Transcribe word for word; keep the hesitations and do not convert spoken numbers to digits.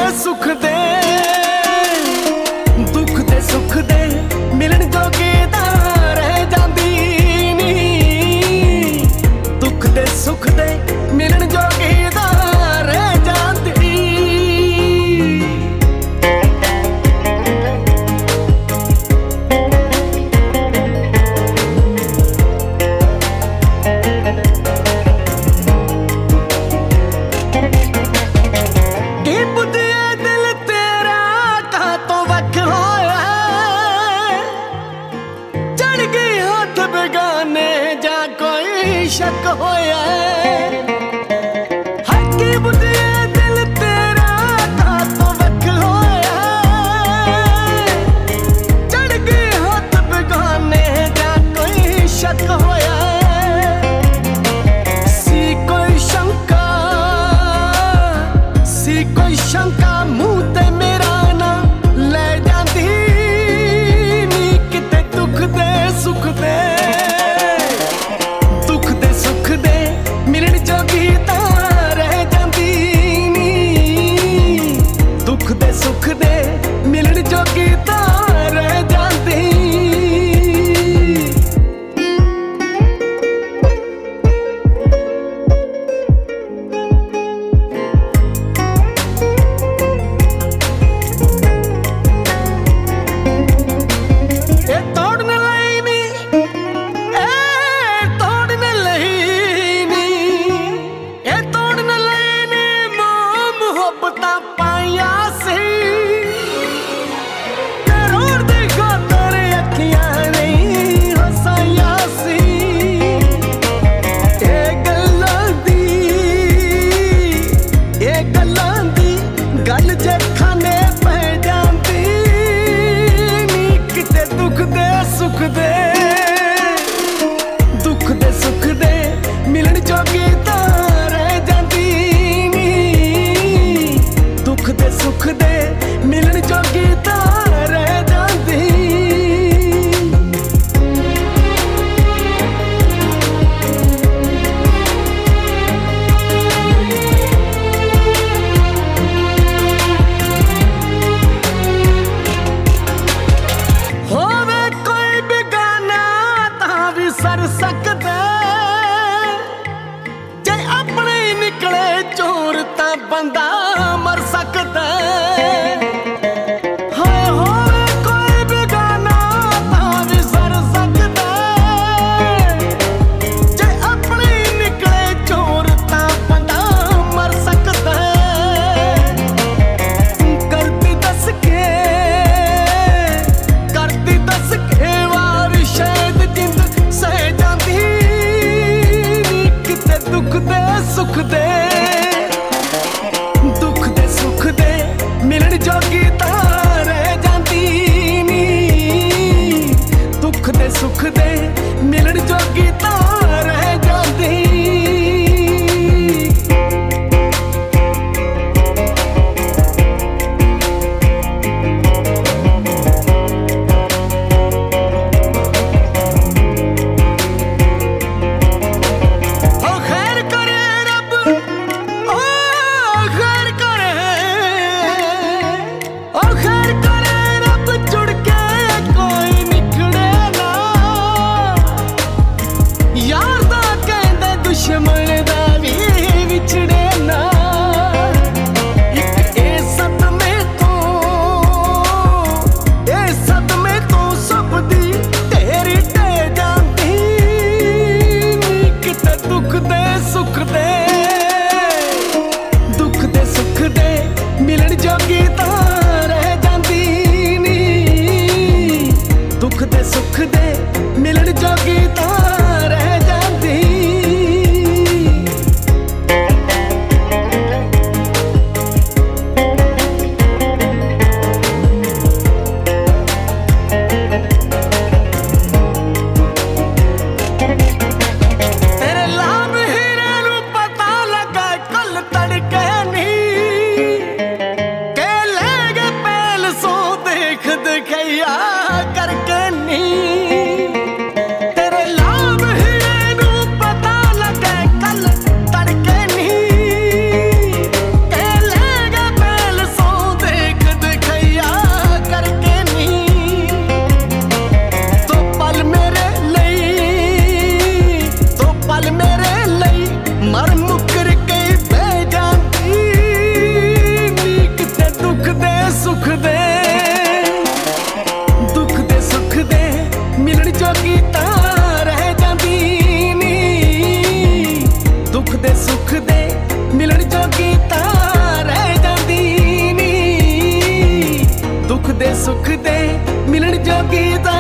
सुख दे, दुख दे सुख दे मिलन जोगी तां रह जांदी नी। दुख दे सुख दे मिलन जोगी तां रह जांदी। शक होया हकी बुझे दिल तेरा का तो वक होया। चढ़ गए हाथ बेगाने जा कोई शक होया। सी कोई शंका सी कोई शंका मुंह ते मेरा ना ले जाती नी। किते दुख दे सुख दे मिलन जोगी तां रह जांदी नी। दुख दे सुख दे मिलन जोगी तां रह जांदी। ए तोड़ने लई नी ए तोड़ने लई गल जे खाने पै जांदी नी। किते दुख दे सुख दे दुख दे सुख दे मिलन जोगी तां रह जांदी नी। दुख दे सुख दे मिलन जोगी तां रह जांदी। सर सकदा जे अपने निकले चोर तां बंदा मर सकदा। हाय होवे कोई बेगाना तां भी सर सकदा जे अपने निकले चोर तां बंदा मर सकदा। करती दस के करती दस के वार शायद जिंद सह जांदी नी। किते दुख दे सुख दे दुख दे सुख दे मिलन जोगी तां रह जांदी नी। दुख दे सुख दे मिलन जोगी तां रह जांदी। मिलन जोगी तां रह जांदी नी। दुख दे सुख दे मिलन जोगी तां रह जांदी। दे सुख दे मिलन जोगी तां